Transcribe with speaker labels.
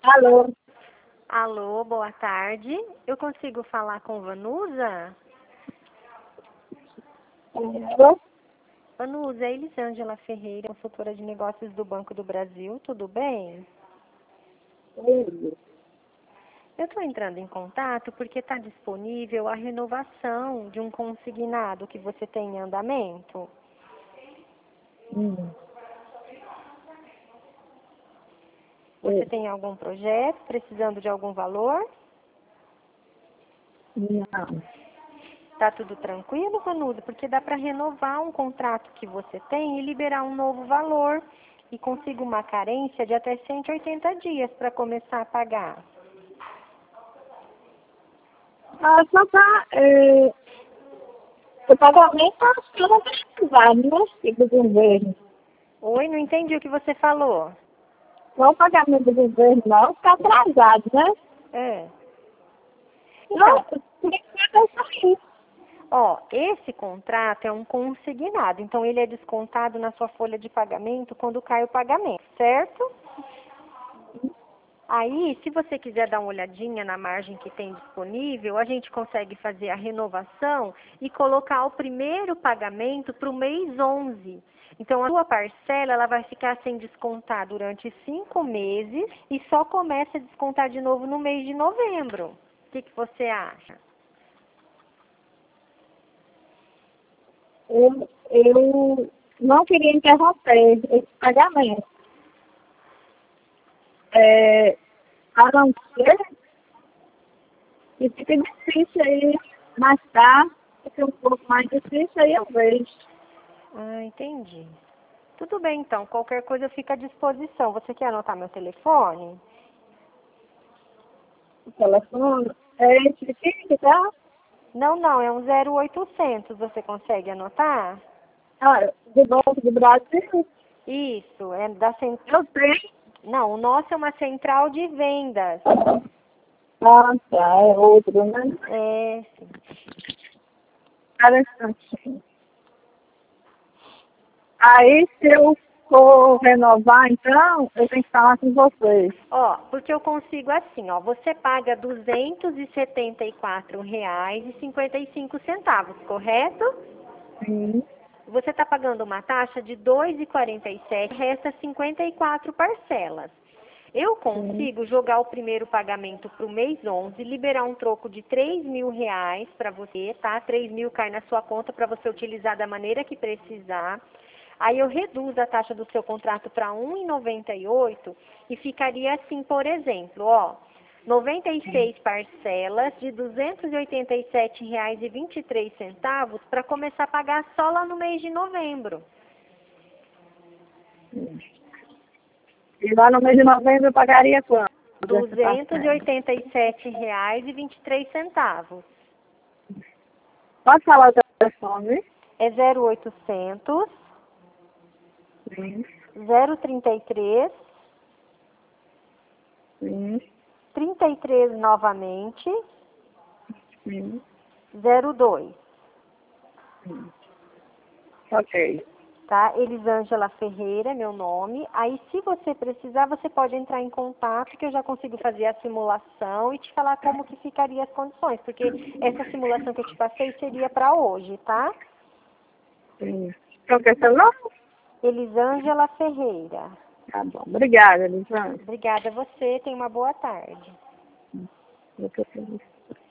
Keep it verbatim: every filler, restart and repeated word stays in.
Speaker 1: Alô?
Speaker 2: Alô, boa tarde. Eu consigo falar com Vanusa?
Speaker 1: Alô?
Speaker 2: Vanusa, é Elisângela Ferreira, consultora de negócios do Banco do Brasil. Tudo bem?
Speaker 1: Oi.
Speaker 2: Eu estou entrando em contato porque está disponível a renovação de um consignado que você tem em andamento.
Speaker 1: Hum.
Speaker 2: Você
Speaker 1: Oi.
Speaker 2: tem algum projeto precisando de algum valor?
Speaker 1: Não.
Speaker 2: Tá tudo tranquilo, Vanusa? Porque dá para renovar um contrato que você tem e liberar um novo valor. E consigo uma carência de até cento e oitenta dias para começar a pagar.
Speaker 1: Ah, só tá, é, o pagamento está sendo atrasado, né? Do governo.
Speaker 2: Oi, não entendi o que você falou.
Speaker 1: Não o pagamento do governo, não, está atrasado, né?
Speaker 2: É.
Speaker 1: Não,
Speaker 2: Então,
Speaker 1: por enquanto é só isso.
Speaker 2: ó, esse contrato é um consignado, então ele é descontado na sua folha de pagamento quando cai o pagamento, certo? Aí, se você quiser dar uma olhadinha na margem que tem disponível, a gente consegue fazer a renovação e colocar o primeiro pagamento para o mês onze. Então, a sua parcela ela vai ficar sem descontar durante cinco meses e só começa a descontar de novo no mês de novembro. O que, que você acha?
Speaker 1: Eu, eu não queria interromper esse pagamento. É, a não ser que fica difícil aí, mais tarde, fica um pouco mais difícil, aí eu vejo.
Speaker 2: Ah, entendi. Tudo bem, então. Qualquer coisa fica à disposição. Você quer anotar meu telefone?
Speaker 1: O telefone é esse aqui, tá?
Speaker 2: Não, não. É um zero oitocentos. Você consegue anotar?
Speaker 1: Ah, do Banco do Brasil,
Speaker 2: Isso. É da cent...
Speaker 1: eu tenho.
Speaker 2: Não, o nosso é uma central de vendas.
Speaker 1: Ah, tá, é outro, né?
Speaker 2: É, sim.
Speaker 1: Interessante. Aí, se eu for renovar, então, eu tenho que falar com vocês.
Speaker 2: Ó, porque eu consigo assim, ó. Você paga duzentos e setenta e quatro reais e cinquenta e cinco centavos, correto?
Speaker 1: Sim,
Speaker 2: Você está pagando uma taxa de dois reais e quarenta e sete, resta cinquenta e quatro parcelas. Eu
Speaker 1: sim.
Speaker 2: consigo jogar o primeiro pagamento para o mês onze, liberar um troco de três mil reais para você, tá? três mil cai na sua conta para você utilizar da maneira que precisar. Aí eu reduzo a taxa do seu contrato para um real e noventa e oito e ficaria assim, por exemplo, ó, noventa e seis parcelas de duzentos e oitenta e sete reais e vinte e três centavos para começar a pagar só lá no mês de novembro.
Speaker 1: E lá no mês de novembro eu pagaria quanto? Dessa
Speaker 2: duzentos e
Speaker 1: parcela?
Speaker 2: oitenta e sete reais e vinte e três centavos.
Speaker 1: Pode falar o telefone?
Speaker 2: É zero oitocentos,
Speaker 1: Sim,
Speaker 2: zero trinta e três,
Speaker 1: sim,
Speaker 2: trinta e três novamente,
Speaker 1: sim,
Speaker 2: zero dois,
Speaker 1: sim. Ok.
Speaker 2: tá? Elisângela Ferreira, meu nome. Aí, se você precisar, você pode entrar em contato que eu já consigo fazer a simulação e te falar como que ficaria as condições, porque essa simulação que eu te passei seria para hoje, tá?
Speaker 1: Sim. Qual que é seu nome?
Speaker 2: Elisângela Ferreira.
Speaker 1: Tá bom. Obrigada, Lisandro.
Speaker 2: Obrigada a você, tenha uma boa tarde.
Speaker 1: Eu tô feliz.